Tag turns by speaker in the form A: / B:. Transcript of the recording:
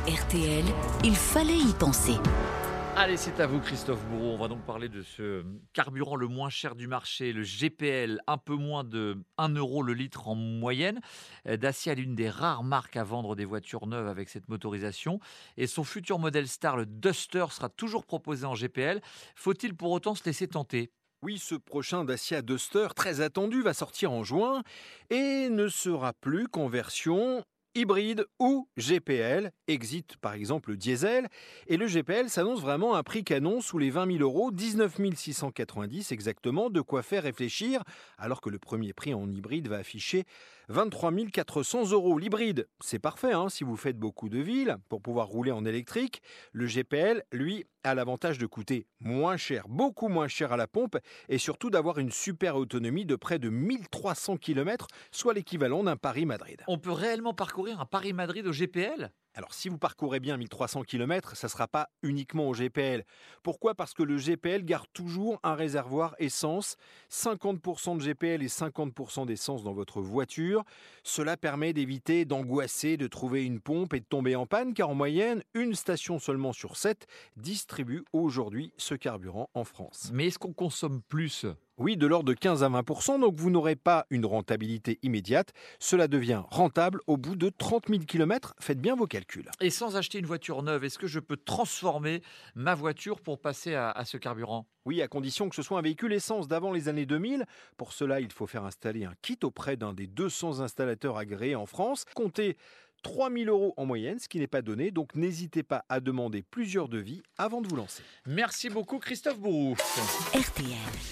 A: RTL, il fallait y penser.
B: Allez, c'est à vous Christophe Bourreau. On va donc parler de ce carburant le moins cher du marché, le GPL, un peu moins de 1 euro le litre en moyenne. Dacia est l'une des rares marques à vendre des voitures neuves avec cette motorisation. Et son futur modèle star, le Duster, sera toujours proposé en GPL. Faut-il pour autant se laisser tenter ?
C: Oui, ce prochain Dacia Duster, très attendu, va sortir en juin et ne sera plus qu'en version hybride ou GPL, exit par exemple le diesel. Et le GPL s'annonce vraiment un prix canon sous les 20 000 euros, 19 690 exactement, de quoi faire réfléchir, alors que le premier prix en hybride va afficher 23 400 euros. L'hybride, c'est parfait si vous faites beaucoup de villes pour pouvoir rouler en électrique. Le GPL, lui, a l'avantage de coûter moins cher, beaucoup moins cher à la pompe et surtout d'avoir une super autonomie de près de 1300 km, soit l'équivalent d'un Paris-Madrid.
B: On peut réellement parcourir un Paris-Madrid au GPL ?
C: Alors si vous parcourez bien 1300 km, ça ne sera pas uniquement au GPL. Pourquoi ? Parce que le GPL garde toujours un réservoir essence, 50% de GPL et 50% d'essence dans votre voiture. Cela permet d'éviter d'angoisser, de trouver une pompe et de tomber en panne, car en moyenne, une station seulement sur 7 distribue aujourd'hui ce carburant en France.
B: Mais est-ce qu'on consomme plus ?
C: Oui, de l'ordre de 15 à 20%, donc vous n'aurez pas une rentabilité immédiate. Cela devient rentable au bout de 30 000 km. Faites bien vos calculs.
B: Et sans acheter une voiture neuve, est-ce que je peux transformer ma voiture pour passer à ce carburant ?
C: Oui, à condition que ce soit un véhicule essence d'avant les années 2000. Pour cela, il faut faire installer un kit auprès d'un des 200 installateurs agréés en France. Comptez 3 000 euros en moyenne, ce qui n'est pas donné. Donc n'hésitez pas à demander plusieurs devis avant de vous lancer.
B: Merci beaucoup Christophe Bourreau.
A: RTL.